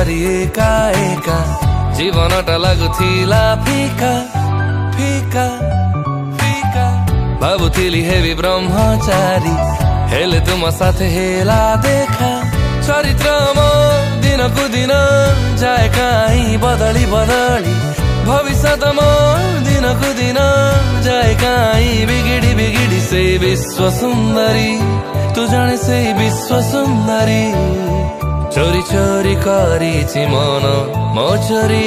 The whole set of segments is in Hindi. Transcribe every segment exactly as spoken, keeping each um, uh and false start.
ସୁନ୍ଦରୀ ଏକା ଏକା ଜୀବନଟା ଲାଗୁଥିଲା ଫିକା ଫିକା ଫିକା ଭାବୁଥିଲି ହେବି ବ୍ରହ୍ମଚାରୀ ହେଲେ ତୁମ ସାଥେ ହେଲା ଦେଖା ଚରିତ୍ର ମୋ ଦିନକୁ ଦିନ ଯାଏ କାହିଁ ବଦଳି ବଦଳି ଭବିଷ୍ୟତ ମୋ ଦିନକୁ ଦିନ ଯାଏ କାହିଁ ବିଗିଡ଼ି ବିଗିଡ଼ି ସେଇ ବିଶ୍ୱ ସୁନ୍ଦରୀ ତୁ ଜାଣେ ସେଇ ବିଶ୍ୱ ସୁନ୍ଦରୀ ଚୋରି ଚୋରି କରିଛି ମନ ମୋ ଚୋରି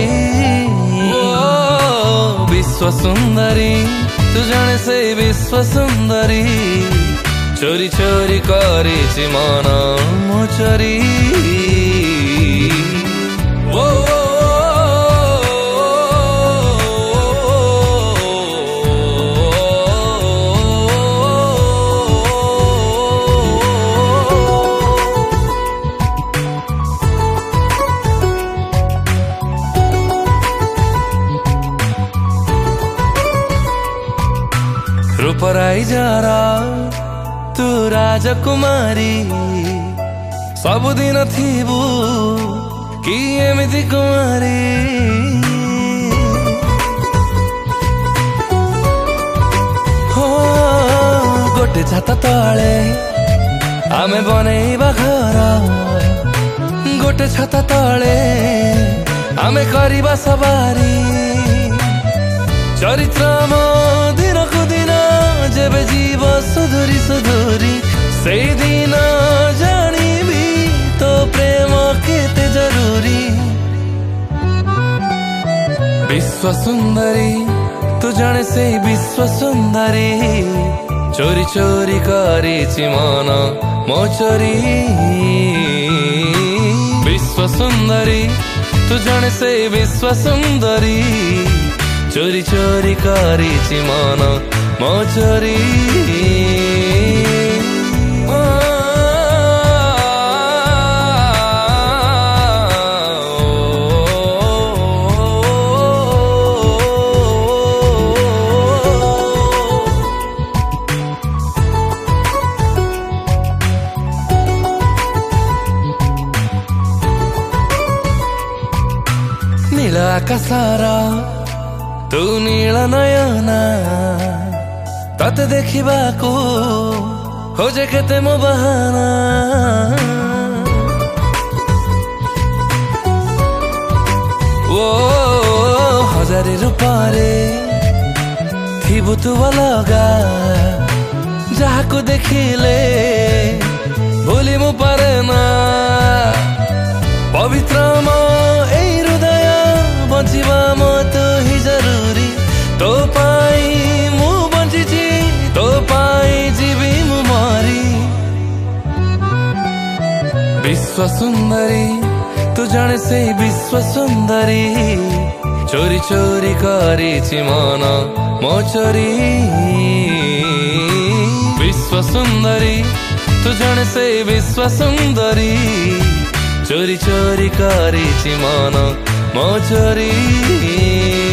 ବିଶ୍ୱ ସୁନ୍ଦରୀ ତୁ ଜାଣେ ସେଇ ବିଶ୍ୱ ସୁନ୍ଦରୀ ଚୋରି ଚୋରି କରିଛି ମନ ମୋ ଚୋରି रूपराई जरा तू राजकुमारी सबुदिन थिबु कि एमिति कुमारी हो गोटे छाता तले आमे बनैबा घर गोटे छाता तले आमे करिबा सवारी चरित्र मो दिनकु दिन जेबे जीव सुधुरी सुधुरी से दिन जानिबी तो प्रेम केते जरूरी विश्व सुंदरी तू जाने से विश्व सुंदरी चोरी चोरी करिछि मन मो चोरी विश्व सुंदरी तू जाने से विश्व सुंदरी चोरी चोरी करिछि मन मो चोरी नील आकाशर तू नील नयना तते देखिबा को खोजे केते मो बहाना ओ हजारे रूपारे थिबु तू अलगा जहा को देखिले भूली मु पारे ना पवित्र मो ए हृदय बंचिबा मो तो ही जरूरी तो पाई मु बंचिची तो पाई जीवी मु मारी विश्व सुंदरी तू जाने से विश्व सुंदरी चोरी चोरी करिछि मन मो चोरी विश्व सुंदरी तू जाने से विश्व सुंदरी चोरी चोरी करिछि मन मो चोरी।